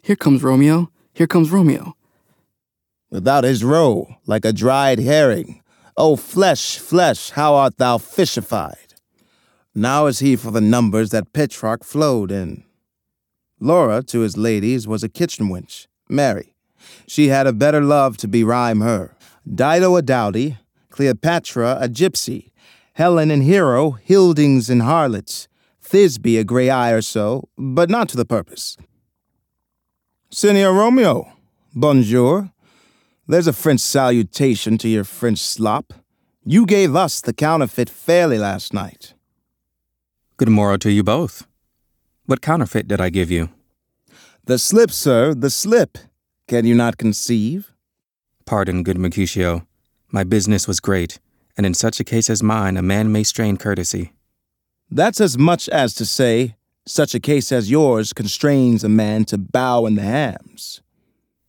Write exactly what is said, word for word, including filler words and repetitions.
Here comes Romeo, here comes Romeo. Without his roe, like a dried herring. O flesh, flesh, how art thou fishified? Now is he for the numbers that Petrarch flowed in. Laura to his ladies was a kitchen wench, Mary. She had a better love to berhyme her. Dido a dowdy, Cleopatra a gypsy, Helen and Hero Hildings and harlots, Thisbe a grey eye or so, but not to the purpose. Senior Romeo, bonjour. There's a French salutation to your French slop. You gave us the counterfeit fairly last night. Good morrow to you both. What counterfeit did I give you? The slip, sir, the slip. Can you not conceive? Pardon, good Mercutio. My business was great, and in such a case as mine a man may strain courtesy. That's as much as to say, such a case as yours constrains a man to bow in the hams.